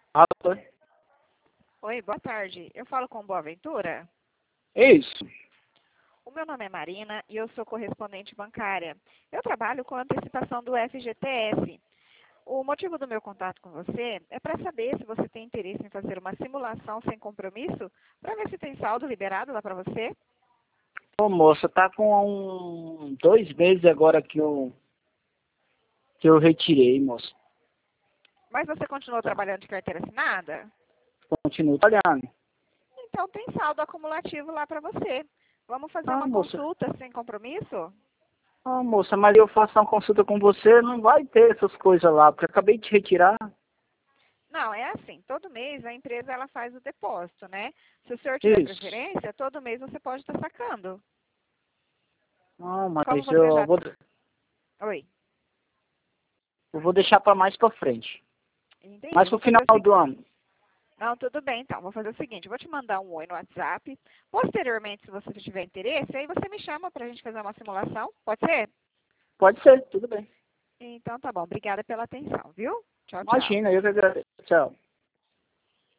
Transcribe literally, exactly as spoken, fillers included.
Alô? Oi, boa tarde. Eu falo com Boa Ventura? Isso. O meu nome é Marina e eu sou correspondente bancária. Eu trabalho com antecipação do F G T S. O motivo do meu contato com você é para saber se você tem interesse em fazer uma simulação sem compromisso para ver se tem saldo liberado lá para você. Ô, moça, tá com um, dois meses agora que eu, que eu retirei, moça. Mas você continuou Tá. trabalhando de carteira assinada? Continuo trabalhando. Então tem saldo acumulativo lá para você. Vamos fazer Ah, uma moça. consulta sem compromisso? Ah, moça, mas eu faço uma consulta com você, não vai ter essas coisas lá, porque eu acabei de retirar. Não, é assim, todo mês a empresa ela faz o depósito, né? Se o senhor tiver Isso. preferência, todo mês você pode estar sacando. Ah, Como mas você eu já... vou, Oi, eu vou deixar pra mais pra frente. entendi. Mais Vou pro fazer final o do seguinte. ano. Não, tudo bem, então. Vou fazer o seguinte, vou te mandar um oi no WhatsApp. Posteriormente, se você tiver interesse, aí você me chama para a gente fazer uma simulação. Pode ser? Pode ser, tudo bem. Então tá bom. Obrigada pela atenção, viu? Tchau, tchau. Imagina, eu que agradeço. Tchau.